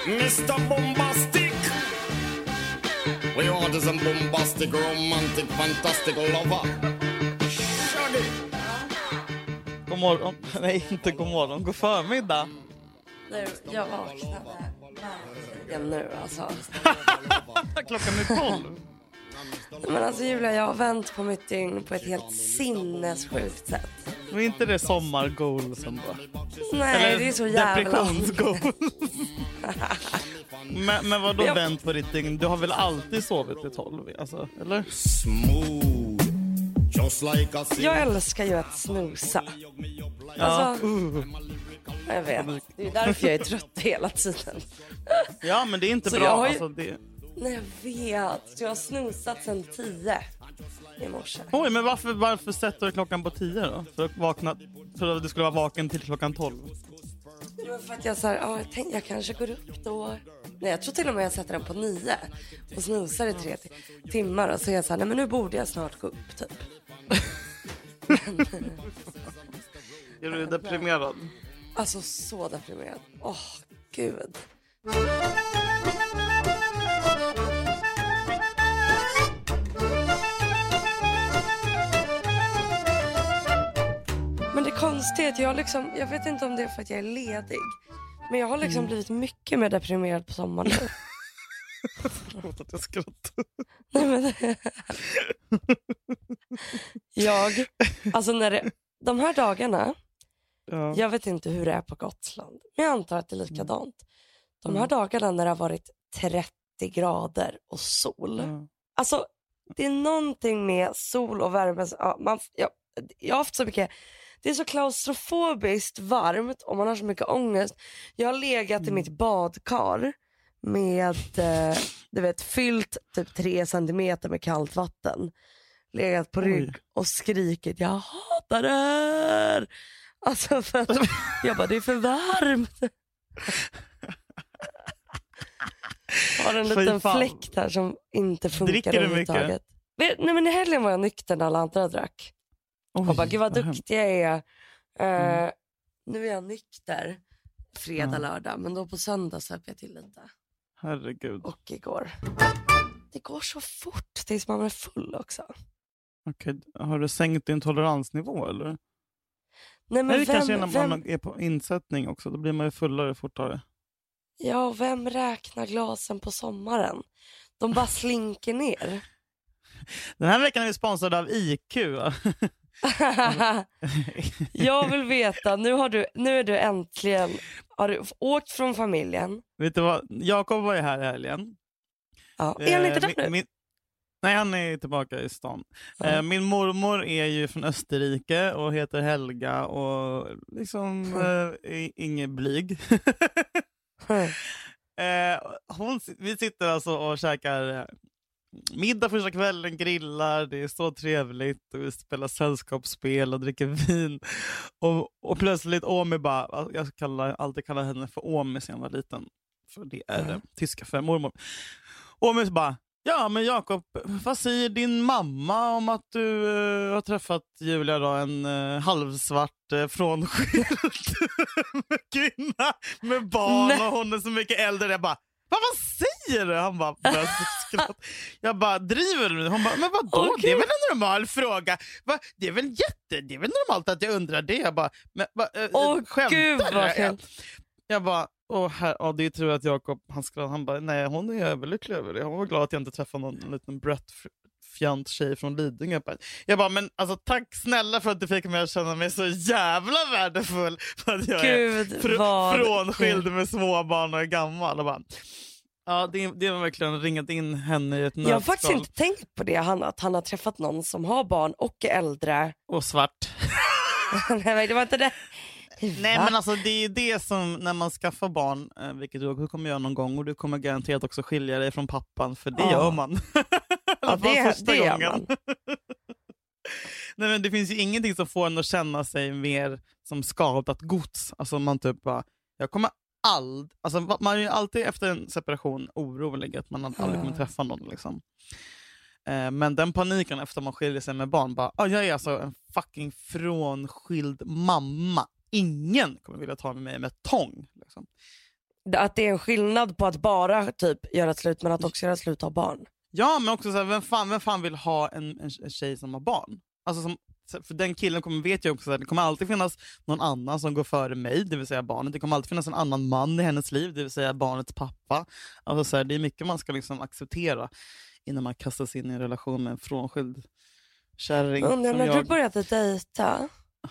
Mr. Bombastic. We are this bombastic, romantic, fantastic lover. Shaggy. God morgon. Nej, inte god morgon. God förmiddag. Nu, jag vaknade verkligen nu alltså. Klockan är 12. Men alltså Julia, jag har vänt på mitt dygn på ett helt sinnessjukt sätt. Men inte det sommargoalsen då? Nej, eller det är så jävla depressionsgoal. men vad då jag... vänt på ditt dygn? Du har väl alltid sovit vid 12, alltså, eller? Smooth. Just like a Jag älskar ju att snusa. Alltså, jag vet. Det är därför jag är trött hela tiden. Ja, men det är inte så bra. Ju... Alltså, det... Nej, jag vet. Jag har snusat sedan 10 i morse. Oj, men varför sätter du klockan på 10 då? För att du skulle vara vaken till klockan 12? Ja, för att jag sa, jag tänkte jag kanske går upp då. Nej, jag tror till och med jag sätter den på 9 och snusar i 3 timmar. Och så jag sa, nej men nu borde jag snart gå upp typ. Är du deprimerad? Alltså så deprimerad. Gud. Men det konstiga är att jag vet inte om det är för att jag är ledig. Men jag har liksom blivit mycket mer deprimerad på sommaren nu. Förlåt att jag skrattar. Nej, men alltså de här dagarna, jag vet inte hur det är på Gotland, men jag antar att det är likadant. De här dagarna när det har varit 30 grader och sol. Alltså, det är någonting med sol och värme. Jag har haft så mycket. Det är så klaustrofobiskt varmt och man har så mycket ångest. Jag har legat i mitt badkar med, du vet, fyllt typ 3 centimeter med kallt vatten. Legat på rygg och skrikit, jag hatar det här. Alltså för att jag bara, det är för varmt. Jag har en liten fläkt här som inte funkar överhuvudtaget. Nej, men i helgen var jag nykter när alla andra drack. Och bara, gud vad duktig jag är. Nu är jag nykter fredag, lördag. Men då på söndag söp jag till lite. Herregud. Och igår. Det går så fort tills man är full också. Okej, har du sänkt din toleransnivå eller? Nej, men det kanske är när man är på insättning också. Då blir man ju fullare fortare. Ja, vem räknar glasen på sommaren? De bara slinker ner. Den här veckan är vi sponsrade av IQ. Jag vill veta, nu är du äntligen, har du åkt från familjen? Vet du vad, Jakob var ju här i helgen. Ja, är han inte där nu? Nej, han är tillbaka i stan. Min mormor är ju från Österrike och heter Helga och liksom ingen blyg. Vi sitter alltså och käkar middag första kvällen, grillar, det är så trevligt och vi spelar sällskapsspel och dricker vin och plötsligt Omi bara, jag alltid kallar henne för Omi sen jag var liten, för det är tyska för mormor. Omi bara, ja men Jakob, vad säger din mamma om att du har träffat Julia då, en halvsvart frånskild kvinna med barn och hon är så mycket äldre. Jag bara, vad säger du? Han bara, skratt. Jag bara, driver du? Hon bara, men vadå? Det är väl en normal fråga. Det är väl normalt att jag undrar det. Jag bara, men skämtar du? Jag bara, det tror jag att Jakob, han bara, nej hon är överlycklig över det. Hon var glad att jag inte träffade någon liten fjant tjej från Lidingö. Jag bara, men alltså tack snälla för att du fick mig att känna mig så jävla värdefull för att jag är frånskild med små barn och är gammal. Och bara, ja, det var verkligen ringat in henne i ett nötskal. Jag har faktiskt inte tänkt på det, att han har träffat någon som har barn och är äldre. Och svart. Nej, det var inte det. Nej, men alltså det är det som när man skaffar barn, vilket du kommer göra någon gång, och du kommer garanterat också skilja dig från pappan, för det gör man. Ja, det gör man. Nej, men det finns ju ingenting som får en att känna sig mer som skadat gods. Alltså man typ bara, jag kommer alltså man är ju alltid efter en separation orolig att man aldrig kommer träffa någon liksom. Men den paniken efter man skiljer sig med barn, bara, jag är alltså en fucking frånskild mamma. Ingen kommer vilja ta med mig med tång liksom. Att det är en skillnad på att bara typ göra slut men att också göra slut av barn. Ja, men också så här, vem fan vill ha en tjej som har barn? Alltså för den killen vet jag också att det kommer alltid finnas någon annan som går före mig, det vill säga barnet. Det kommer alltid finnas en annan man i hennes liv, det vill säga barnets pappa. Alltså så här, det är mycket man ska liksom acceptera innan man kastas in i en relation med en frånskild kärring. När du började dejta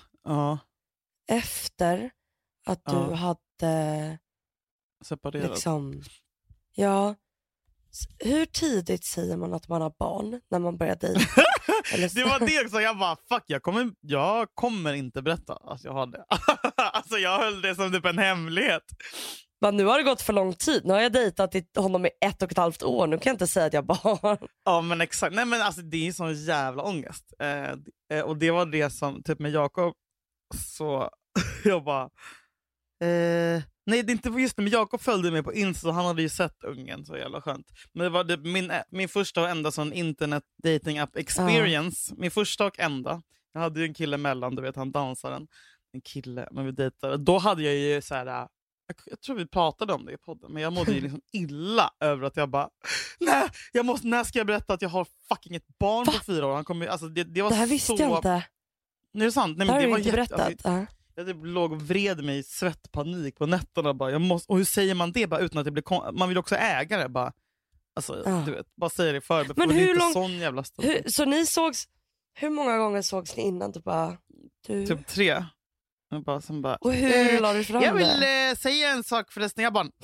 efter att du hade separerat. Liksom, ja. Hur tidigt säger man att man har barn när man börjar dejta? Det var det också. Jag bara, fuck, jag kommer inte berätta att jag har det. Alltså jag höll det som typ en hemlighet. Men nu har det gått för lång tid. Nu har jag dejtat honom i 1,5 år. Nu kan jag inte säga att jag har. Ja, men exakt. Nej, men alltså det är sån jävla ångest. Och det var det som, typ med Jakob, så jag bara... nej, det är inte just det, men Jakob följde mig på Insta, han hade ju sett ungen, så jävla skönt. Men det var min första och enda sån internet dating app experience. Min första och enda. Jag hade ju en kille mellan, du vet, han dansaren. En kille, men vi dejtade. Då hade jag ju så här. Jag tror vi pratade om det i podden, men jag mådde ju liksom illa över att jag bara, nej, när ska jag berätta att jag har fucking ett barn på 4 år? Han kommer, alltså det var det här visste jag inte. Nej, det är sant. Nej, det men har det var inte berättat. Jag typ låg och vred mig i svettpanik på nätterna. Bara, och hur säger man det bara utan att det blir man vill också äga det. Bara, alltså, du vet, bara säga det för. Men hur långt... Sån jävla så ni sågs... Hur många gånger sågs ni innan? Typ 3. Och hur la du fram det? Jag vill säga en sak förresten. Jag bara...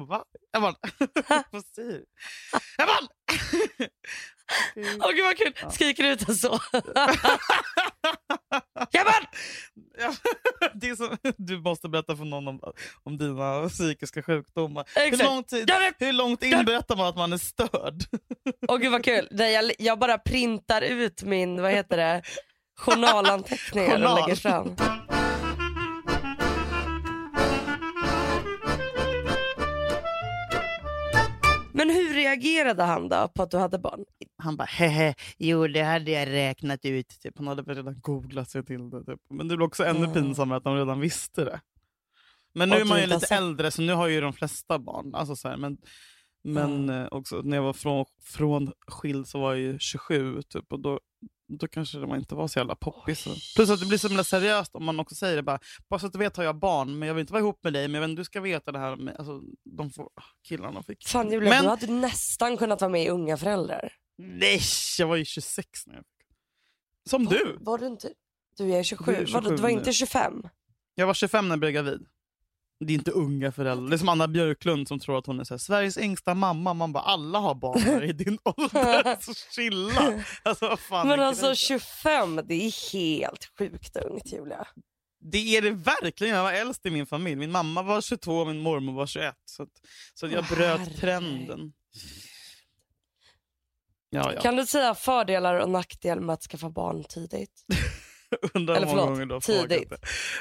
Vad säger du? Jag bara... Åh gud vad kul. Skriker ut och så. Jabban! Det är så, du måste berätta för någon om dina psykiska sjukdomar. Hur långt in berättar man att man är störd? Åh gud vad kul. Jag bara printar ut min, vad heter det, journalanteckningar och lägger fram. Men hur reagerade han då på att du hade barn? Han bara, hehe, jo det hade jag räknat ut. Typ. Han hade väl redan googlat sig till det. Typ. Men det blev också ännu pinsammare att de redan visste det. Men nu är man ju lite äldre, så nu har ju de flesta barn. Alltså så här, men också när jag var från skild så var jag ju 27 typ, och då kanske det inte var så jävla poppis. Plus att det blir så himla seriöst om man också säger det bara så att du vet har jag barn, men jag vill inte vara ihop med dig, men jag vet, du ska veta det här med, alltså, killarna fick. Fan Julia, du hade nästan kunnat vara med i Unga föräldrar. Nej, jag var ju 26 när jag fick. Som du. Var du inte? Du är 27. Du var inte 25? Jag var 25 när jag blev gravid. Det är inte Unga föräldrar. Det är som Anna Björklund som tror att hon är så här, Sveriges yngsta mamma. Man bara, alla har barn här i din ålder. Så chilla. Alltså, vad fan. Men alltså 25, det är helt sjukt ungt, Julia. Det är det verkligen. Jag var äldst i min familj. Min mamma var 22 och min mormor var 21. Så jag bröt trenden. Ja. Kan du säga fördelar och nackdelar med att skaffa barn tidigt? Eller förlåt, tidigt.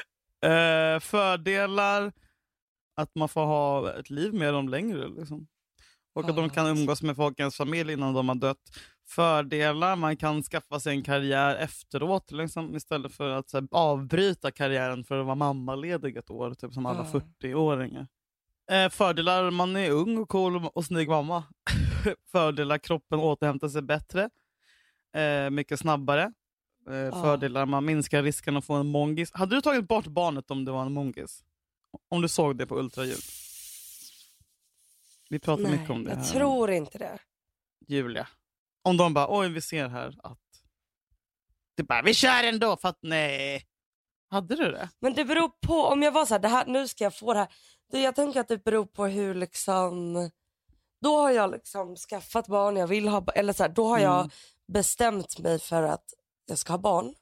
Fördelar att man får ha ett liv med dem längre liksom. Och att de kan umgås med folkens familj innan de har dött. Fördelar, man kan skaffa sig en karriär efteråt liksom, istället för att så här, avbryta karriären för att vara mammaledig ett år typ som alla 40-åringar. Fördelar, man är ung och cool och snygg mamma. Fördelar, kroppen återhämtar sig bättre. Mycket snabbare. Fördelar, man minskar risken att få en mongis. Hade du tagit bort barnet om det var en mongis? Om du såg det på ultraljud? Vi pratar mycket om det här. Jag tror inte det. Julia. Om de bara, oj vi ser här att det bara, vi kör ändå för att nej. Hade du det? Men det beror på, om jag var så här, nu ska jag få det här. Jag tänker att det beror på hur liksom, då har jag liksom skaffat barn, jag vill ha, eller så här, då har jag bestämt mig för att jag ska ha barn.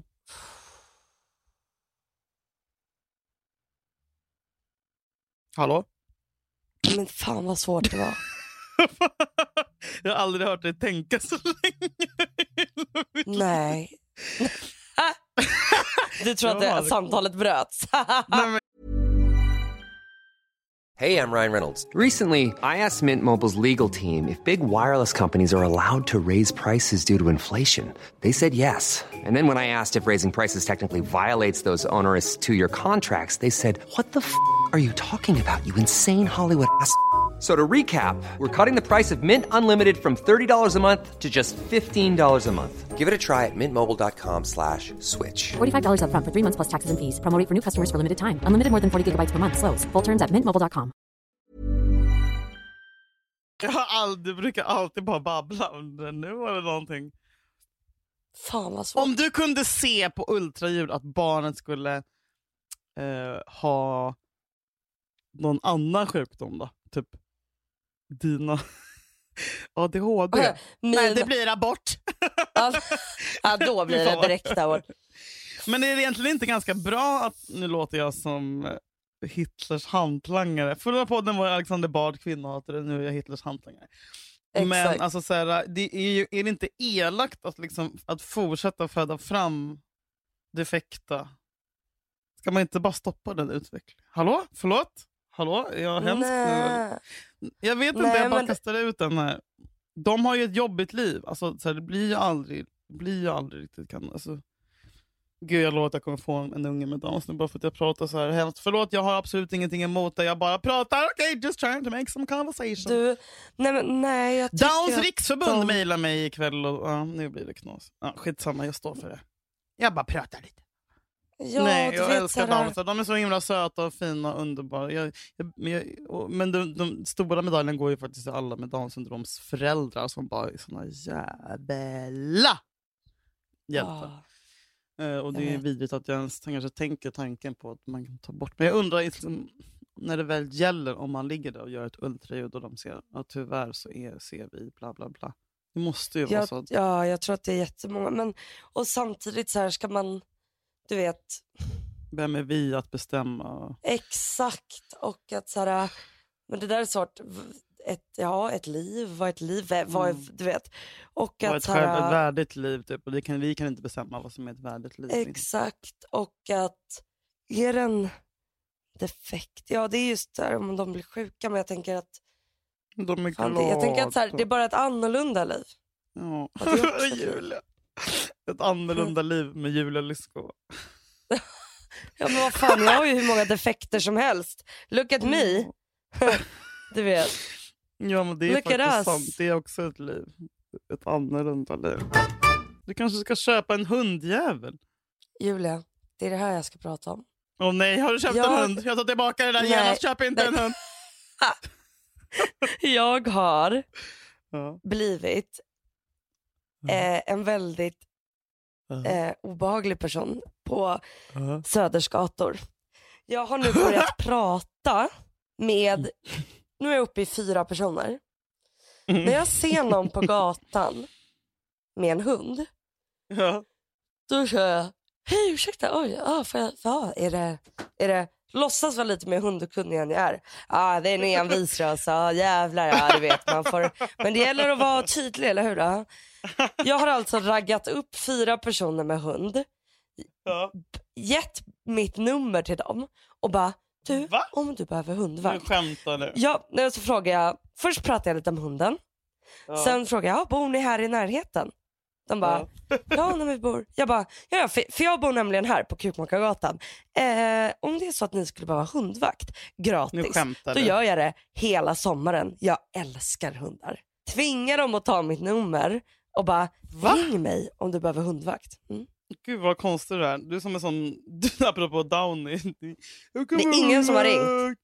Hallå? Men fan vad svårt det var. Jag har aldrig hört dig tänka så länge. Nej. Du tror att samtalet bröts. Hey, I'm Ryan Reynolds. Recently, I asked Mint Mobile's legal team if big wireless companies are allowed to raise prices due to inflation. They said yes. And then when I asked if raising prices technically violates those onerous 2-year contracts, they said, "What the f*** are you talking about, you insane Hollywood ass?" So to recap, we're cutting the price of Mint Unlimited from $30 a month to just $15 a month. Give it a try at mintmobile.com/switch. $45 up front for 3 months plus taxes and fees. Promo rate for new customers for limited time. Unlimited more than 40 gigabytes per month. Slows full terms at mintmobile.com. Du brukar alltid bara babbla under nu eller någonting. Fan vad svårt. Om du kunde se på ultraljud att barnet skulle ha någon annan sjukdom då? Typ dina ADHD. Nej, det blir abort. Ja, då blir det direkt abort. Men är det egentligen inte ganska bra att, nu låter jag som Hitlers hantlangare. Förra podden var Alexander Bard kvinnohatare, nu är jag Hitlers hantlangare. Exakt. Men alltså så här, är det inte elakt att, liksom, att fortsätta föda fram defekta? Ska man inte bara stoppa den utvecklingen? Hallå? Förlåt? Hallå? Jag är hemskt nu. Jag vet inte, jag bara kastar ut den här. De har ju ett jobbigt liv. Alltså, så här, det blir ju aldrig riktigt alltså. Gud, jag lovar att jag kommer få en unge med Downs nu bara för att jag pratar så här hemskt. Förlåt, jag har absolut ingenting emot det. Jag bara pratar. Okay, just trying to make some conversation. Nej, jag tycker Downs riksförbund mejlar mig ikväll och nu blir det knas. Skitsamma, jag står för det. Jag bara pratar lite. Ja, nej, jag älskar Downs. De är så himla söta och fina och underbara. Men de stora medaljen går ju faktiskt till alla med Downs syndroms föräldrar som bara är såna jävla hjältar. Och det är vidrigt att jag ens kanske tänker tanken på att man kan ta bort. Men jag undrar liksom, när det väl gäller om man ligger där och gör ett ultraljud och de ser att tyvärr så ser vi bla bla bla. Det måste ju vara så. Att... Ja, jag tror att det är jättemånga. Men, och samtidigt så här ska man, du vet... Vem är vi att bestämma? Exakt. Och att så här, men det där är svårt. Ett liv, vad ett liv du vet. Och att ett värdigt liv typ. Och vi kan inte bestämma vad som är ett värdigt liv. Exakt. Och att är en defekt, ja det är just där om de blir sjuka, men jag tänker att de är glada. Jag tänker att så här, det är bara ett annorlunda liv. Ja. Julia. Ett annorlunda liv med Julia Lysko. Ja men vad fan, jag har ju hur många defekter som helst. Look at me. Du vet. Ja, men det är faktiskt sant. Det är också ett liv. Ett annorlunda liv. Du kanske ska köpa en hundjävel. Julia, det är det här jag ska prata om. Åh nej, har du köpt en hund? Jag tar tillbaka det där. Genast, köp inte en hund. Jag har blivit en väldigt obehaglig person på Söders gator. Jag har nu börjat prata med... Nu är jag uppe i 4 personer. När jag ser någon på gatan med en hund, då kör jag, hej ursäkta, oj, är det låtsas vara lite mer hundkunnig än jag är. Det är en envisrös, jävlar, du vet man får, men det gäller att vara tydlig, eller hur då? Jag har alltså raggat upp 4 personer med hund, gett mitt nummer till dem och bara, du, om du behöver hundvakt. Du skämtar nu. Ja, så frågar jag, först pratar jag lite om hunden. Sen frågar jag, bor ni här i närheten? De bara, när vi bor. Jag bara, ja, för jag bor nämligen här på Kukmakargatan. Om det är så att ni skulle behöva hundvakt gratis, då gör jag det hela sommaren. Jag älskar hundar. Tvingar dem att ta mitt nummer och bara, ring mig om du behöver hundvakt. Gud vad konstigt det är. Du är som en sån, apropå Downey. Det är ingen som har ringt.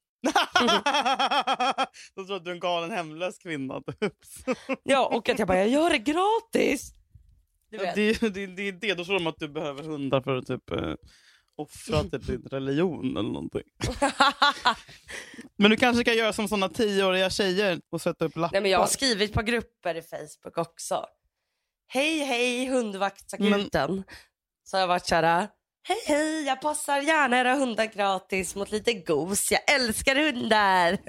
Jag tror att du är en galen hemlös kvinna. Ja, och att jag gör det gratis. Det är det. Då tror de att du behöver hundar för att typ offra till din religion eller någonting. Men du kanske kan göra som såna 10-åriga tjejer och sätta upp lappar. Nej, men jag har skrivit på grupper i Facebook också. Hej, hundvaktsakuten. Så har jag varit såhär, hej, jag passar gärna era hundar gratis mot lite gos. Jag älskar hundar.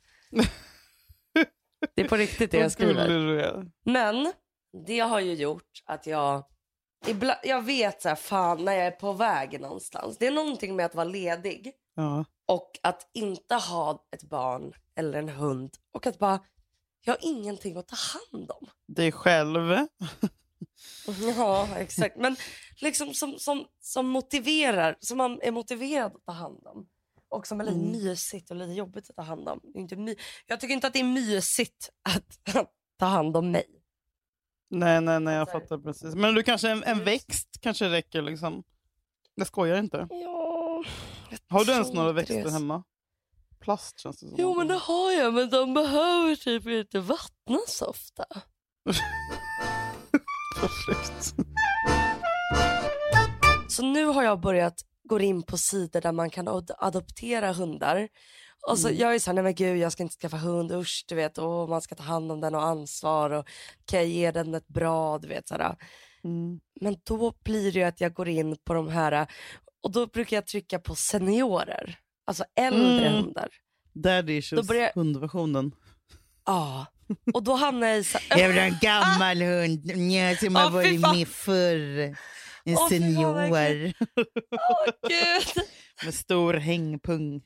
Det är på riktigt det jag skriver. Men det har ju gjort att jag vet så här, fan, när jag är på väg någonstans. Det är någonting med att vara ledig. Ja. Och att inte ha ett barn eller en hund. Och att bara, jag har ingenting att ta hand om. Dig själv. Ja, exakt. Men liksom som motiverar, som man är motiverad att ta hand om. Och som är lite mysigt och lite jobbigt att ta hand om. Det är inte jag tycker inte att det är mysigt att ta hand om mig. Nej, jag fattar precis. Men du kanske en växt kanske räcker liksom. Det skojar inte. Ja. Har du ens några växter hemma? Plast känns det som. Jo, men det har jag. Men de behöver typ inte vattnas så ofta. Perfekt. Så nu har jag börjat gå in på sidor där man kan adoptera hundar. Och så jag är så här, nej men gud, jag ska inte skaffa hund, usch, du vet, och man ska ta hand om den och ansvar och kan jag ge den ett bra, du vet sådär. Men då blir det ju att jag går in på de här, och då brukar jag trycka på seniorer, alltså äldre hundar. Daddy issues, hundversionen. Ja, och då hamnar jag i så här, jag vill ha en gammal hund, som har varit med förr. En senior. Gud. Med stor hängpung.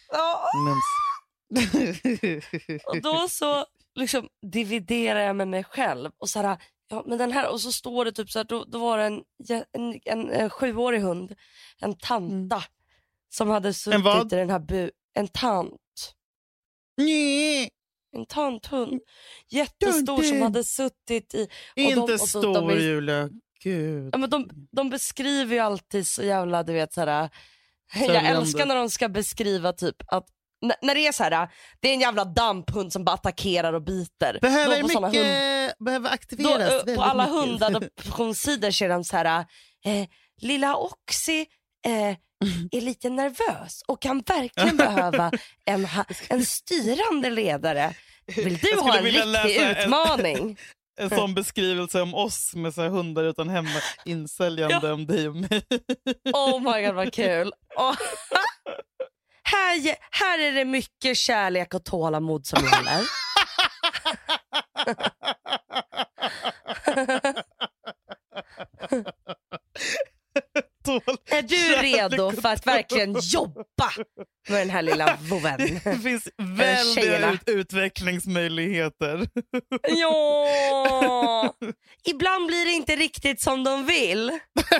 Och då så liksom dividerar jag med mig själv. Och så här, ja, men den här, och så står det typ så här, då var det en 7-årig hund. En tanta. Som hade suttit i den här en tant. Nej. En tanthund. Jättestor som hade suttit i. Inte stor, Julia. Gud. Ja, men de beskriver ju alltid så jävla, du vet såhär. Jag älskar när de ska beskriva typ att när det är så här, det är en jävla damphund som bara attackerar och biter. Behöver aktiveras på alla hundadoptionssidor ser de så här, lilla Oxy är lite nervös och kan verkligen behöva en styrande ledare. Vill du ha en riktig utmaning? En sån beskrivelse om oss med så här hundar utan hemma, insäljande om dig och mig. Oh my god, vad kul. Här är det mycket kärlek och tålamod som gäller. Är du redo för att verkligen jobba med den här lilla voven? Det finns väldigt utvecklingsmöjligheter. Ja, ibland blir det inte riktigt som de vill.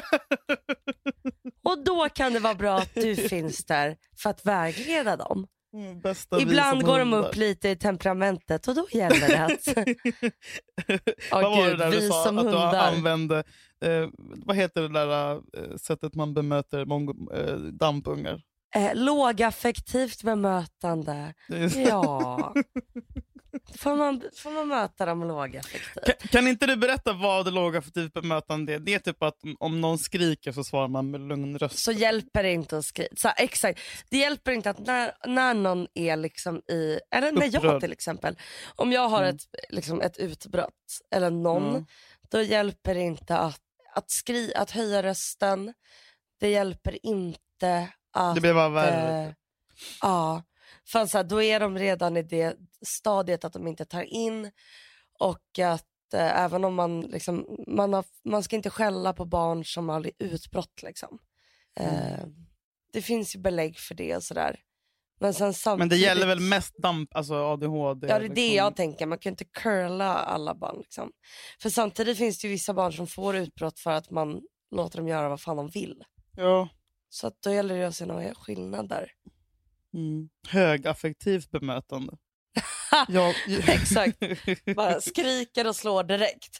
Och då kan det vara bra att du finns där för att vägleda dem. Ibland går de upp lite i temperamentet och då gäller det att vad var det där vi du sa som att hundar. du använde vad heter det där sättet man bemöter dampungar? Lågaffektivt bemötande. Ja. Får man möta dem lågaffektivt? Kan inte du berätta vad lågaffektivt bemötande är? Det är typ att om någon skriker så svarar man med lugn röst. Så hjälper det inte att skrika. Så, exakt. Det hjälper inte att när någon är liksom i, eller när jag till exempel, om jag har ett utbrott eller någon, då hjälper det inte att höja rösten. Det hjälper inte att det blir bara värre. Ja. För så här, då är de redan i det stadiet att de inte tar in, och att även om man liksom, man ska inte skälla på barn som har utbrott liksom. Det finns ju belägg för det och sådär. Men det gäller väl mest alltså ADHD? Ja, det är det jag tänker. Man kan inte curla alla barn liksom. För samtidigt finns det ju vissa barn som får utbrott för att man låter dem göra vad fan de vill. Ja. Så att då gäller det att se några skillnader. Högaffektivt bemötande. Exakt. Bara skriker och slår direkt.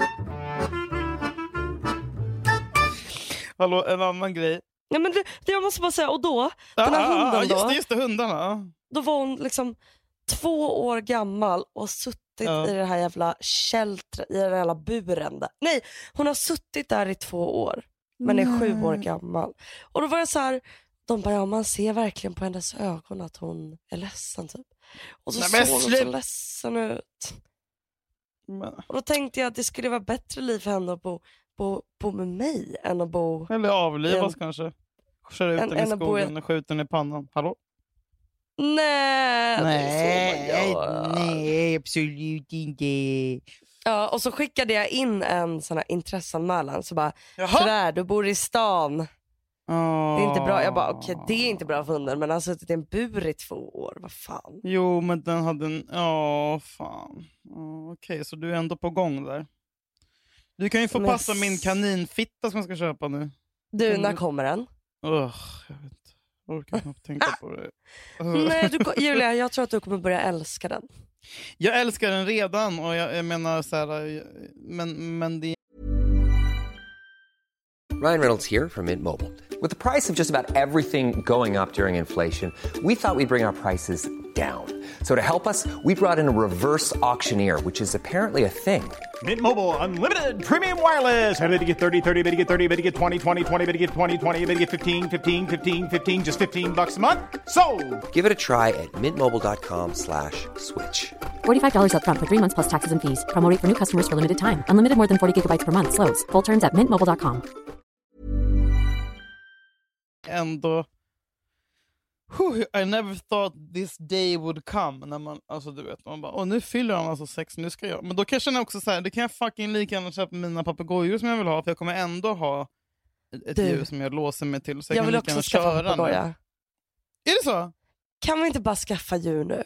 Hallå, en annan grej. Ja, men det jag måste bara säga, och då den här hunden då. Just det, hundarna. Då var hon liksom 2 år gammal och suttit i det här jävla kältret, i den här jävla buren där. Nej, hon har suttit där i 2 år. Men är 7 år gammal. Och då var jag så här, de bara, ja, man ser verkligen på hennes ögon att hon är ledsen typ. Och så såg hon så ledsen ut. Och då tänkte jag att det skulle vara bättre liv för henne att bo med mig än att bo... Eller avlivas kanske. Köra ut den i skogen och skjuta den i pannan. Hallå? Nej, absolut inte. Ja, och så skickade jag in en sån här intresseanmälan. Så bara, tyvärr, du bor i stan. Det är inte bra. Jag bara, okej, det är inte bra för hunden. Men han har suttit i en bur i 2 år. Vad fan? Jo, men den hade en... fan. Okej, så du är ändå på gång där. Du kan ju få passa min kaninfitta som jag ska köpa nu. Du, när kommer den? Jag vet inte. Jag orkar knappt tänka på det. Nej, Julia, jag tror att du kommer börja älska den. Jag älskar den redan och jag menar så här, men det... Ryan Reynolds here from Mint Mobile. With the price of just about everything going up during inflation, we thought we'd bring our prices down. So to help us, we brought in a reverse auctioneer, which is apparently a thing. Mint Mobile Unlimited Premium Wireless. How to get 30, 30, bit to get 30, bit to get 20, 20, 20, bit to get 20, 20, bit to get 15, 15, 15, 15, just $15 a month? Sold! Give it a try at mintmobile.com/switch. $45 up front for 3 months plus taxes and fees. Promo rate for new customers for limited time. Unlimited more than 40 gigabytes per month. Slows full terms at mintmobile.com. Ändå... I never thought this day would come. När man, alltså du vet, man bara, nu fyller han alltså 6, nu ska jag. Men då kan jag känna också så här, det kan jag fucking lika gärna köpa mina papegojor som jag vill ha. För jag kommer ändå ha ett djur som jag låser mig till. Så jag vill också skaffa papegoja. Är det så? Kan vi inte bara skaffa djur nu?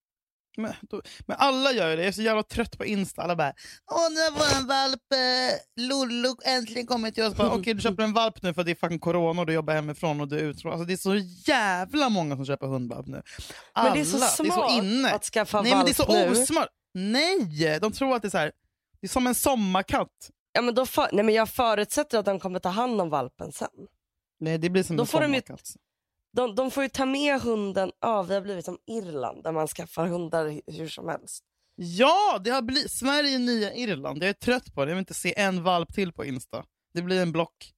Men alla gör det. Jag är så jävla trött på Insta. Alla bara, nu var en valp, Lollo äntligen kommit till oss. Okej, du köper en valp nu för det är fucking corona och du jobbar hemifrån och du är utrå. Alltså, det är så jävla många som köper hundvalp nu. Alla, men det är så smart, det är så inne att skaffa valp. Nej, men det är så nu. Osmart. Nej, de tror att det är så här. Det är som en sommarkatt. Ja, men nej, men jag förutsätter att de kommer ta hand om valpen sen. Nej, det blir som en sommarkatt. De får ju ta med hunden. Vi har blivit som Irland där man skaffar hundar hur som helst. Ja, det har blivit Sverige nya Irland. Jag är trött på det. Jag vill inte se en valp till på Insta. Det blir en block.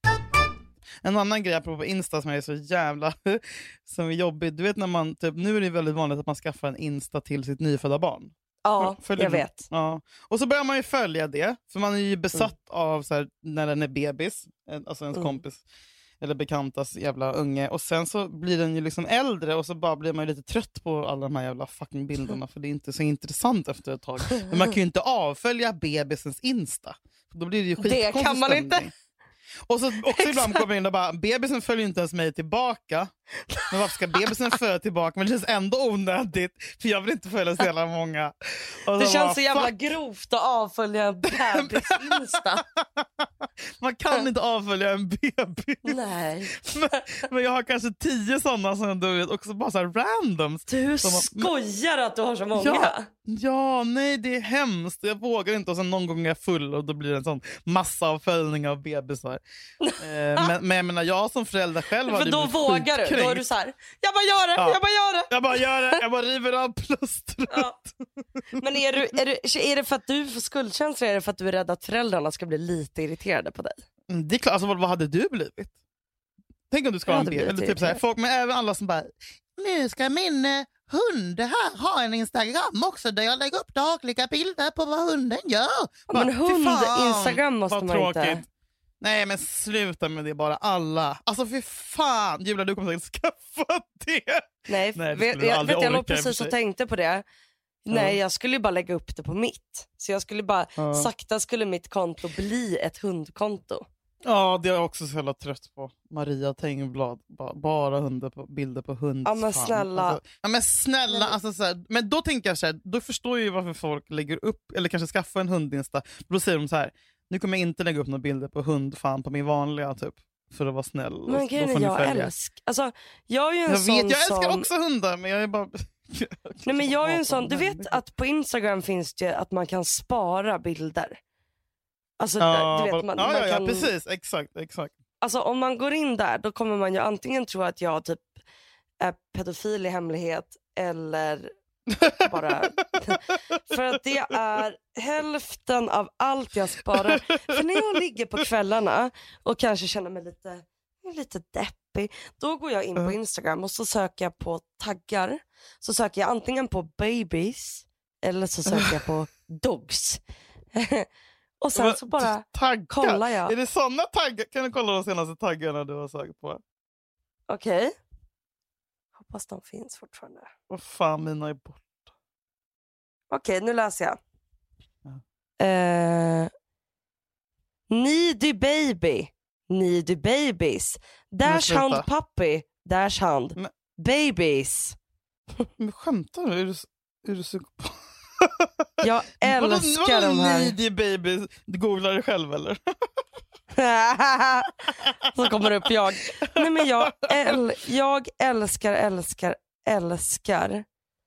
En annan grej på Insta som är så jävla som är jobbig. Du vet när man typ, nu är det väldigt vanligt att man skaffar en Insta till sitt nyfödda barn. Ja, jag vet. Ja. Och så börjar man ju följa det. För man är ju besatt av så här, när den är bebis. Alltså ens kompis. Eller bekantas jävla unge. Och sen så blir den ju liksom äldre. Och så bara blir man ju lite trött på alla de här jävla fucking bilderna. För det är inte så intressant efter ett tag. Men man kan ju inte avfölja bebisens Insta. För då blir det ju skitkonstigt. Det kan man inte. Och så också ibland kommer in och bara, bebisen följer inte ens mig tillbaka. Men varför ska bebisen följa tillbaka? Men det känns ändå onödigt. För jag vill inte följa så jävla många. Det känns så jävla grovt att avfölja en bebis Insta. Man kan inte avfölja en bebis. Nej. Men jag har kanske 10 sådana som du vet, också bara så här randoms. Du skojar att du har så många. Ja, nej, det är hemskt. Jag vågar inte och sen någon gång är jag full och då blir det en sån massavföljning av bebisar. Men jag menar, jag som förälder själv för då vågar du. Då är du så här, jag bara gör det. Jag bara river av plåstret. Ja. Men är det för att du får skuldkänsla, eller är det för att du är rädd att föräldrarna ska bli lite irriterade på dig? Det är klart, alltså vad hade du blivit? Tänk om du ska ha en bebis. Eller typ så här, folk, men även alla som bara, nu ska min hund här ha en Instagram också där jag lägger upp dagliga bilder på vad hunden gör. Bara, men hund-Instagram måste man inte. Nej, men sluta med det bara, alla. Alltså för fan, Julia, du kommer säkert skaffa det. Nej, jag låg precis och tänkte på det. Nej, jag skulle ju bara lägga upp det på mitt. Så jag skulle bara, sakta skulle mitt konto bli ett hundkonto. Ja, det är jag också så jävla trött på. Maria Tengblad, bara bilder på hund. Ja, men snälla. Alltså, men snälla, alltså, så här, men då tänker jag så här, då förstår jag ju varför folk lägger upp, eller kanske skaffar en hundinsta. Då säger de så här, nu kommer jag inte lägga upp några bilder på hund fan på min vanliga typ. För att vara snäll. Men jag älskar, alltså, jag är ju en sån jag älskar också hundar, men jag är bara... Nej, men jag är en sån, du vet att på Instagram finns det att man kan spara bilder. Alltså, du vet, man kan... ja, precis, exakt. Alltså om man går in där, då kommer man ju antingen tro att jag typ är pedofil i hemlighet, eller bara för att det är hälften av allt jag sparar. För när jag ligger på kvällarna och kanske känner mig lite deppig, då går jag in på Instagram och så söker jag på taggar. Så söker jag antingen på babies eller så söker jag på dogs. Och sen så bara kollar jag. Är det såna taggar? Kan du kolla de senaste taggarna du har sökt på? Okej. Hoppas de finns fortfarande. Vad fan, mina är borta. Okej, nu läser jag. Needy baby. Needy babies. Dash hound puppy. Dash hound. Babies. Men skämtar du? Är du så på? Jag älskar de här. Needy babies. Du googlar det själv eller? Så kommer det upp jag. Nej, men jag älskar.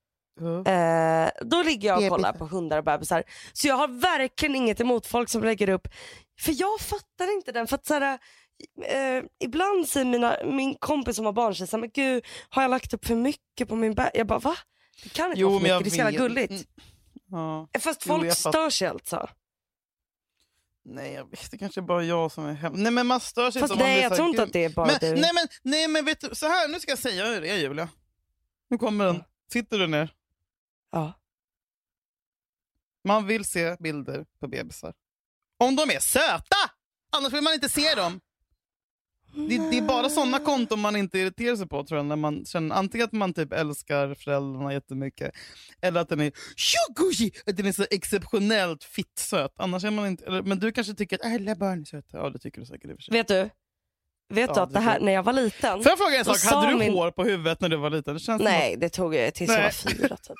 Då ligger jag och kollar på hundar och bebisar. Så jag har verkligen inget emot folk som lägger upp. För jag fattar inte den. För att såhär, ibland säger min kompis som har barn säger, men gud, har jag lagt upp för mycket på min bebis? Jag bara, va? Det kan inte vara för mycket, det är så jävla gulligt. Ja. Fast folk stör sig alltså. Nej, jag vet, det kanske är bara jag som är hemma. Nej, men man stör sig. Fast nej, jag tror inte att det är bara du. Nej, men vet du, så här, nu ska jag säga hur det är, Julia. Nu kommer den. Sitter du ner? Ja. Man vill se bilder på bebisar. Om de är söta! Annars vill man inte se dem. Det är bara sådana konton man inte irriterar sig på, tror jag, när man känner antingen att man typ älskar föräldrarna jättemycket eller att den är att den är så exceptionellt fittsöt. Annars är man inte, men du kanske tycker att alla barn är söta. Ja, det tycker du säkert i och för sig. Vet du att det här, när jag var liten... Får jag fråga en sak? Hade du hår på huvudet när du var liten? Det känns nej, det tog jag tills jag var 4 typ.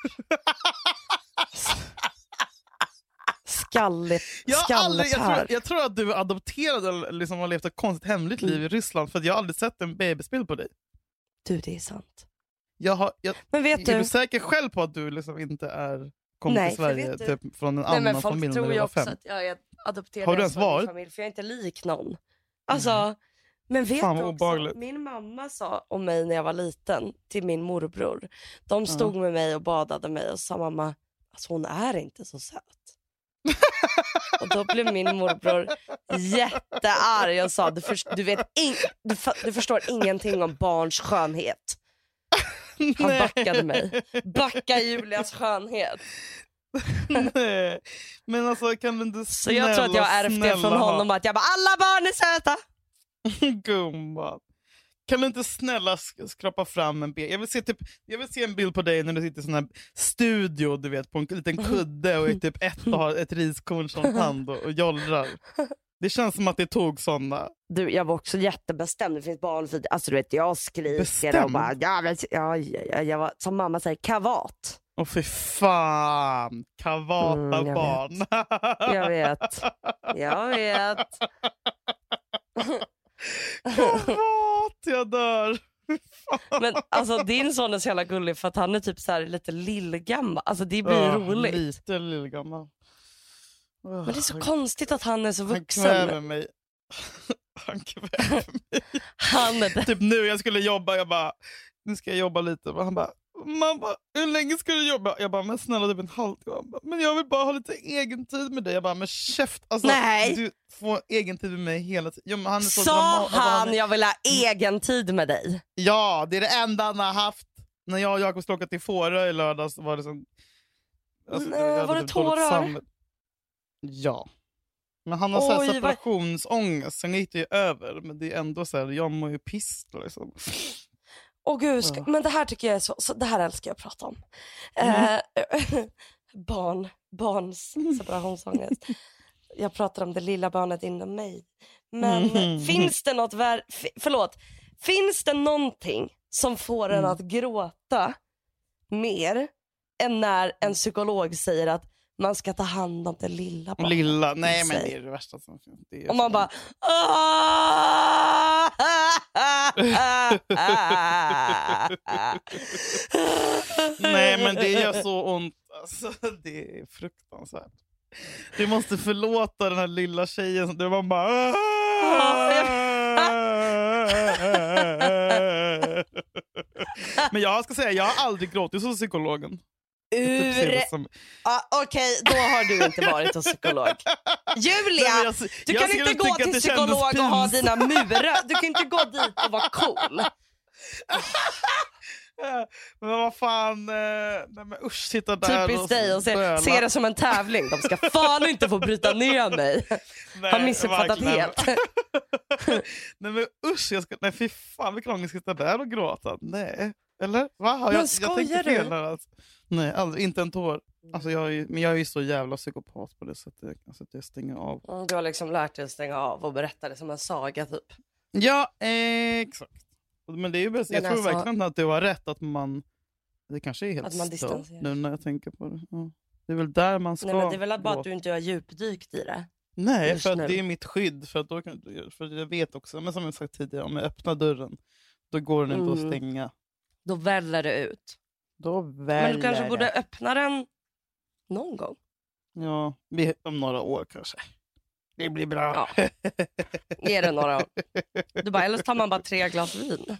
Jag tror att du är adopterad eller liksom har levt ett konstigt hemligt liv i Ryssland, för att jag har aldrig sett en babyspill på dig. Du, det är sant. Men vet du, är du säker själv på att du liksom inte kom till Sverige typ, från en annan familj när du var 5? Folk tror ju också att jag är adopterad. Har du ens varit? Familj, för jag är inte lik någon. Alltså, men vet fan, du också, min mamma sa om mig när jag var liten till min morbror. De stod med mig och badade mig och sa, mamma, alltså hon är inte så söt. Och då blev min morbror jättearg och sa, du förstår ingenting om barns skönhet. Han backade mig. Backa Julias skönhet. Nej. Men alltså, kan du inte så jag tror att jag har ärvt det från honom, att jag bara, alla barn är söta. Gumman. Kan du inte snälla skrapa fram en bild? Jag vill se en bild på dig när du sitter i sån här studio, du vet, på en liten kudde och är typ och har ett riskorn som tand och jollrar. Det känns som att det tog sådana. Du, jag var också jättebestämd. Det finns barnfid. Alltså du vet, jag skriker och bara, jag var, som mamma säger, kavat. Åh fy fan, kavata barn. Jag vet. Kavat, jag dör. Men alltså din son är så jävla gullig för att han är typ så här lite lillgammal. Alltså det blir roligt. Lite lillgammal. Men det är så konstigt att han är så vuxen. Han kväver mig. Han är typ nu jag skulle jobba, jag bara, nu ska jag jobba lite. Han bara, mamma, hur länge ska du jobba? Jag bara, men snälla, typ en halvtimme. Men jag vill bara ha lite egen tid med dig. Jag bara, men käft, alltså, nej. Du får egen tid med mig hela tiden. Jo, men han är så jag vill ha egen tid med dig? Ja, det är det enda han har haft. När jag och Jakob skulle åka till Fårö i lördag så var det som... Alltså, var det tårar? Ja. Men han har så här separationsångest. Sen gick det ju över. Men det är ändå så här, jag mår ju piss liksom. Åh gud, men det här tycker jag är så det här älskar jag att prata om. Barns separationsångest. Jag pratar om det lilla barnet inom mig. Men finns det något finns det någonting som får en att gråta mer än när en psykolog säger att man ska ta hand om det lilla barnet? Nej, men det är det värsta som finns. Och man bara... Nej, men det gör så ont. Alltså, det är fruktansvärt. Du måste förlåta den här lilla tjejen. Det var bara... Men jag ska säga, jag har aldrig gråtit hos psykologen. Okej, då har du inte varit hos psykolog. Julia, du kan inte gå till psykolog och ha dina murar. Du kan inte gå dit och vara cool. Men vad fan, nej men usch, sitta där typiskt dig och se det som en tävling. De ska fan inte få bryta ner mig. Har missuppfattat helt. Nej men usch, nej fy fan, vilken ångest ska sitta där och gråta. Nej. Eller? Va? Men Jag skojar tänkte fel du? där, alltså. Nej, aldrig, inte en tår. Alltså men jag är ju så jävla psykopat på det sättet. Alltså att jag stänger av. Du har liksom lärt dig att stänga av och berätta det som en saga typ. Ja, exakt. Men det är ju bäst. Jag Men tror alltså- verkligen att du har rätt. Att man... Det kanske är helt Att man stört distanserar. nu när jag tänker på det. Ja. Det är väl där man ska Nej, men det är väl bara gå. att du inte har djupdykt i det. Nej, just för att nu. det är mitt skydd. För, att då kan, för jag vet också, men som jag sagt tidigare, om jag öppnar dörren, då går den inte att stänga. Då väller det ut. Då Men du kanske borde öppna den någon gång. Ja, om några år kanske. Det blir bra. Ja. Ge det några år. Du bara, eller så tar man bara 3 glas vin.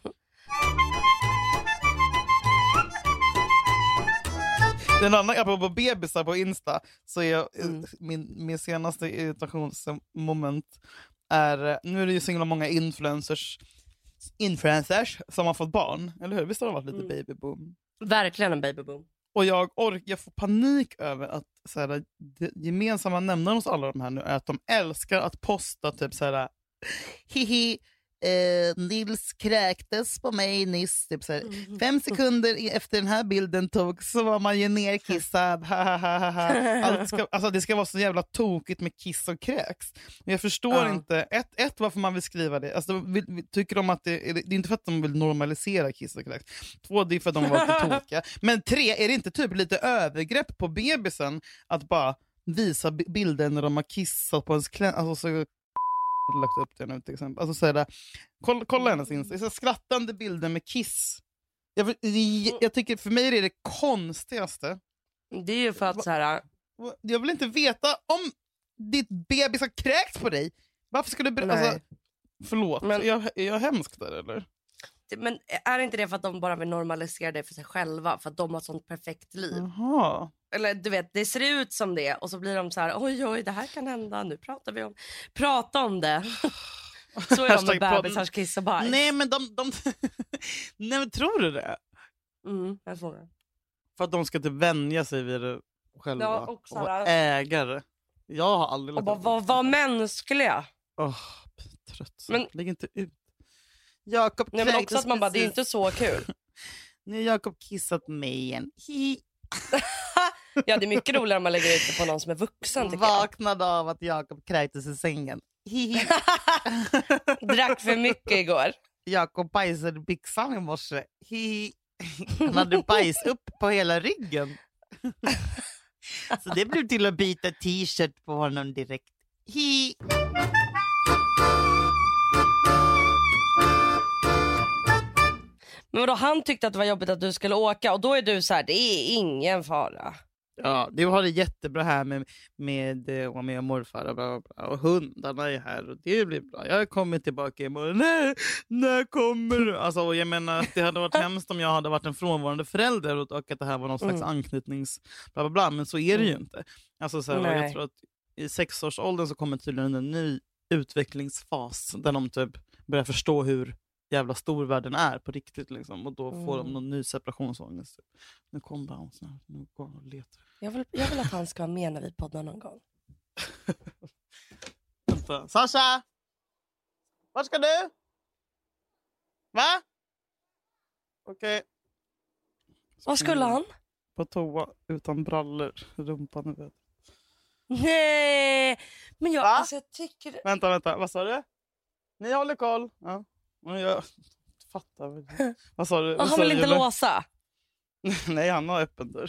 Den andra, apropå bebisar på Insta, så är min senaste irritationsmoment är, nu är det ju så himla många influencers som har fått barn, eller hur? Visst har det varit lite babyboom? Verkligen en babyboom. Och jag får panik över att så här, det gemensamma nämnaren hos alla de här nu är att de älskar att posta typ så här, hihi, Nils kräktes på mig nyss. Typ så här, 5 sekunder efter den här bilden tog så var man ju nerkissad. Alltså det ska vara så jävla tokigt med kiss och kräks. Men jag förstår inte ett varför man vill skriva det. Alltså, tycker de att det är inte för att de vill normalisera kiss och kräks. 2, det är för att de var lite tokiga. Men 3, är det inte typ lite övergrepp på bebisen att bara visa bilder när de har kissat på ens kläder? Alltså så lagt upp det nu till exempel. Alltså så är det, kolla hennes Insta. Så skrattande bilder med kiss. Jag tycker för mig är det konstigaste. Det är ju för att så här... Jag vill inte veta om ditt bebis har kräkt på dig. Varför skulle du... Alltså, förlåt, Men- är jag hemsk där eller? Men är inte det för att de bara vill normalisera det för sig själva? För att de har ett sånt perfekt liv. Jaha. Eller du vet, det ser ut som det. Och så blir de så här, oj, det här kan hända. Nu pratar vi om... Prata om det. Så är de med bebisars kiss och bajs. Nej, men de... Nej, men tror du det? Jag får det. För att de ska typ vänja sig vid det själva. Ja, och och vara ägare. Jag har aldrig... Och bara var mänskliga. Trött. Men- Lägg inte ut. Jakob Nej, men också att man bara, det är precis. inte så kul. Nu har Jakob kissat på mig igen. Ja, det är mycket roligare om man lägger ut det på någon som är vuxen tycker jag. Vaknade av att Jakob kräktes i sängen. Drack för mycket igår. Jakob bajsade byxan i morse. Han hade bajs upp på hela ryggen. Så det blev till att byta t-shirt på honom direkt. Men vadå, han tyckte att det var jobbigt att du skulle åka. Och då är du så här, det är ingen fara. Ja, du har det jättebra här med morfar och bla, bla, bla. Och hundarna är här och det blir bra. Jag kommer tillbaka imorgon. Nej, när kommer du? Alltså, och jag menar, det hade varit hemskt om jag hade varit en frånvarande förälder och att det här var någon slags anknytnings bla, bla, bla. Men så är det ju inte. Alltså, så här, och jag tror att i 6-årsåldern så kommer tydligen en ny utvecklingsfas där de typ börjar förstå hur jävla stor världen är på riktigt liksom. Och då får de någon ny separationsångest. Nu kommer han snart. Nu går han och letar. Jag vill att han ska vara med när vi poddar någon gång. Vänta. Sasha! Vart ska du? Va? Okej. Vad skulle han? På toa utan brallor. Rumpan nu vet. Nej! Men jag, Va? alltså, jag tycker... Vänta. Vad sa du? Ni håller koll. Ja. Men jag fattar väl. Vad sa du? Och han vill inte låsa. Nej, han har öppen dörr.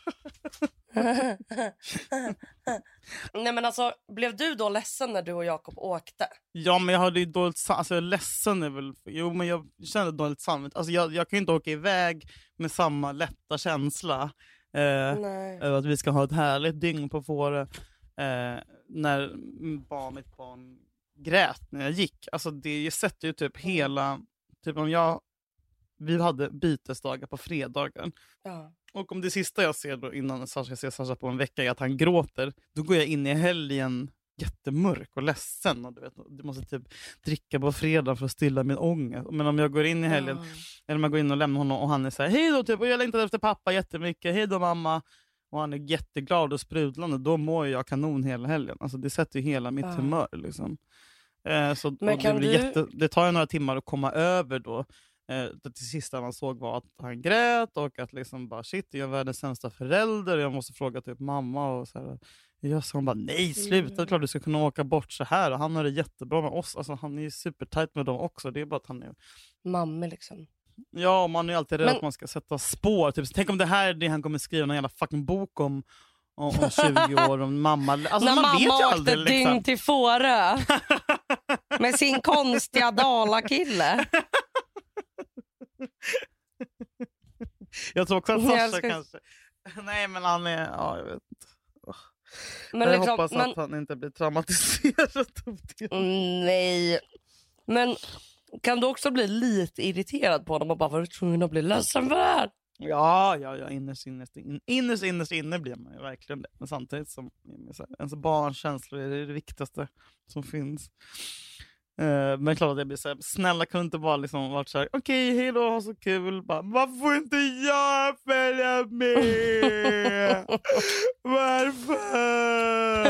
Nej men alltså, blev du då ledsen när du och Jakob åkte? Ja, men jag hade ju dåligt alltså jag är ledsen är väl. Jo, men jag kände dåligt samvete. Alltså jag kan ju inte åka iväg med samma lätta känsla. Nej. Över att vi ska ha ett härligt dygn på Fårö. När mitt barn grät när jag gick. Alltså det sätter ju typ hela... Typ om vi hade bytesdagar på fredagen. Ja. Och om det sista jag ser då innan Sasha ser Sasha på en vecka är att han gråter, då går jag in i helgen jättemörk och ledsen. Och du måste typ dricka på fredag för att stilla min ångest. Men om jag går in i helgen, eller om jag går in och lämnar honom och han är så här, hej då typ, och jag längtar efter pappa jättemycket, hej då mamma. Och han är jätteglad och sprudlande, då mår jag kanon hela helgen. Alltså det sätter ju hela mitt humör liksom. Så Men det tar ju några timmar att komma över då Till sist man såg var att han grät och att liksom bara shit, jag är världens sämsta förälder, jag måste fråga typ mamma och så här. Så hon bara, nej sluta, klart du ska kunna åka bort så här, och han har det jättebra med oss, alltså han är ju supertajt med dem också, det är bara att han är mamma liksom. Ja, man är alltid rädd att man ska sätta spår typ. Tänk om det här är det han kommer skriva någon jävla fucking bok om 20 år om mamma. Alltså, när man mamma vet ju åkte aldrig, liksom. dygn till Fårö med sin konstiga dalakille. Jag tror också att farsa kanske. Nej, men han är, ja, jag vet inte. Men jag hoppas att han inte blir traumatiserad av det. Nej. Men kan du också bli lite irriterad på honom och bara var tvungen att bli ledsen för det här? Ja, innerst inne blir man ju verkligen det. Men samtidigt som ens barnkänslor är det viktigaste som finns. Men klart att jag blir så här, snälla kunde inte bara liksom varit så här, okej, hej då, ha så kul. Bara, varför får inte jag följa med? Varför?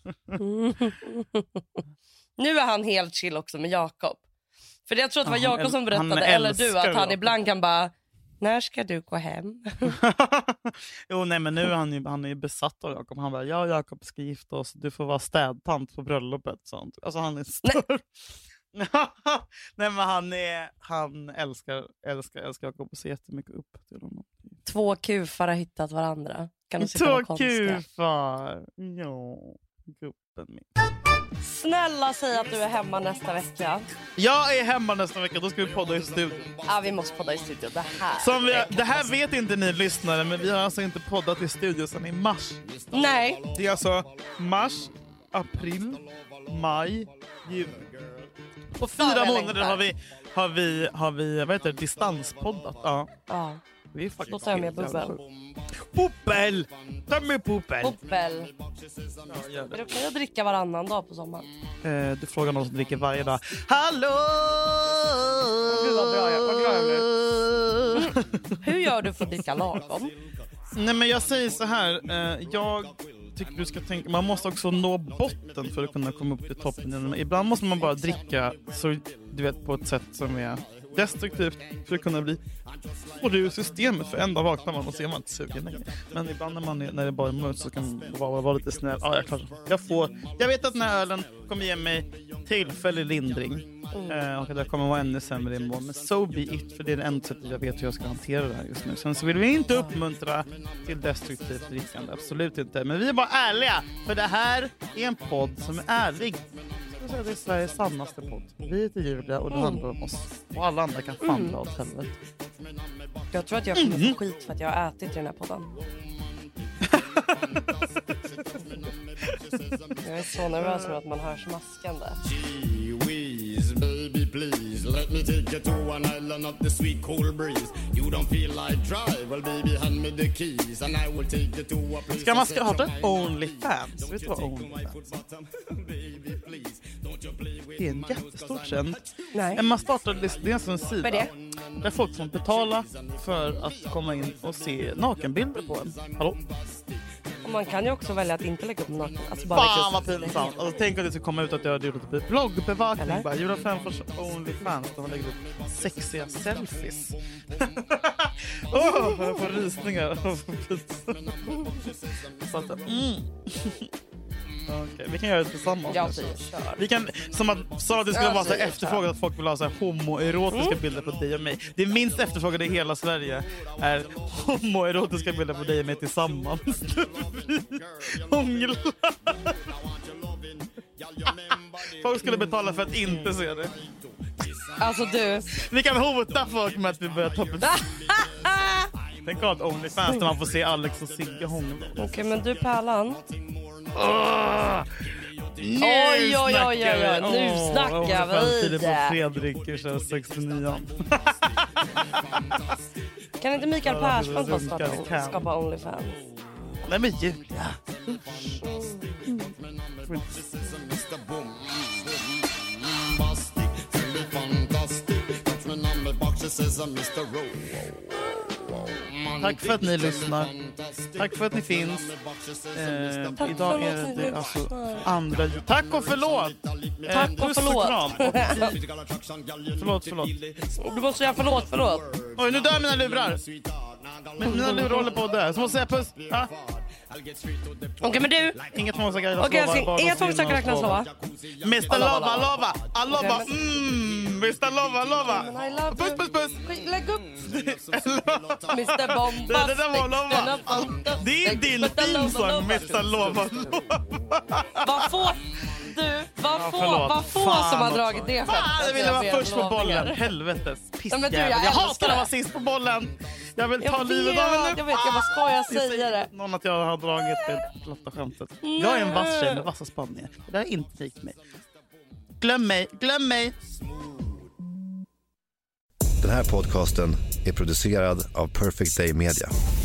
Nu är han helt chill också med Jakob. För jag tror att det var Jakob som berättade, eller du, att han ibland kan bara, när ska du gå hem? Jo, nej, men nu är han är ju besatt av Jakob. Han bara, ja, Jakob ska gifta oss, du får vara städtant på bröllopet. Sånt. Alltså han är större. Nej, men han älskar Jakob och ser jättemycket upp till honom. 2 kufar har hittat varandra. Kan 2 kufar. Ja, gruppen min. Snälla säg att du är hemma nästa vecka. Jag är hemma nästa vecka, då ska vi podda i studion. Ja, vi måste podda i studion. Det här vet inte ni lyssnare, men vi har alltså inte poddat i studion sedan i mars. Nej. Det är alltså mars, april, maj, juni. På 4 månader har vi vad heter det, distanspoddat. Ja. Vi är faktiskt. Då tar jag med bubbel. Puppel! Ta med puppel! Puppel. Ja, är det okej att dricka varannan dag på sommaren? Du frågar någon som dricker varje dag. Hallå! Gud vad bra jag blev. Hur gör du för att dricka lagom? Nej, men jag säger så här. Jag tycker du ska tänka, man måste också nå botten för att kunna komma upp till toppen. Ibland måste man bara dricka så du vet på ett sätt som är destruktivt för att kunna bli och det är ju systemet, för ända vaknar man och ser man inte sugen längre. Men ibland när det bara är mörkt så kan man vara lite snäll. Ja, jag vet att den här ölen kommer ge mig tillfällig lindring och att jag kommer vara ännu sämre imorgon. Men so be it, för det är det enda sättet jag vet hur jag ska hantera det här just nu. Sen så vill vi inte uppmuntra till destruktivt drickande, absolut inte. Men vi är bara ärliga, för det här är en podd som är ärlig. Det är Sveriges sannaste podd. Vi är tillgivliga och det handlar om oss. Och alla andra kan fan dra åt helvete. Jag tror att jag kommer få skit för att jag har ätit i den här podden. Jag är så nervös med att man hör smaskande. Baby, please let me take you to an island of the sweet cool breeze. You don't feel like drive, well baby hand me the keys and I will take you to a place. Ska man starta ett OnlyFans? Vet du vad OnlyFans? Det är en jättestor trend. Nej. Man startade det är en sida. Vad är det? Där folk som betalar för att komma in och se nakenbilder på en. Hallå? Och man kan ju också välja att inte lägga upp naken. Alltså fan vad pinsamt. Alltså, tänk att det ska komma ut att jag har gjort typ bloggbevakning. Bara, Julia Fränfors OnlyFans. De lägger upp sexiga selfies. Jag får rysningar. Så att, Okej, vi kan göra det tillsammans. Ja, vi kan, som att sa att det skulle vara så efterfrågat att folk vill ha så här homoerotiska bilder på dig och mig. Det minst efterfrågade i hela Sverige är homoerotiska bilder på dig och mig tillsammans. Hångla. Folk skulle betala för att inte se det. Alltså du. Vi kan hota folk med att vi börjar ta upp. Tänk att OnlyFans där man får se Alex och Sigge hångla. Okej, men du Pärlan. Nu snackar vi. Filip och Fredrik kör 69. Kan inte Mikael Persson få skapa OnlyFans? Nej men Julia. Tack för att ni lyssnar. Tack för att ni finns. Idag är det alltså andra. Tack och förlåt. Tack och förlåt. Förlåt. Du måste säga förlåt. Oj, nu dör mina lurar. Mina lurar håller på att dö. Så måste jag säga puss. Ja. Okej, men du. Inget måste jag Okej, inga tvångstakar räknas lova. Mr. Lova. Allova. Mr. Lova. Puss. Lägg upp. Mr. Bomba. Det där var Lova. Det är din sång, Mr. Lova. Vad få som har dragit det. Jag ville vara först på bollen. Helvetes pissjävel. Jag hatar att vara sist på bollen. Jag vill ta livet av henne. Jag vet, jag bara skojar säga det. Någon att jag har dragit det platta skämtet. Jag är en vass tjej med vassa spaningar. Det har inte likt mig. Glöm mig. Den här podcasten är producerad av Perfect Day Media.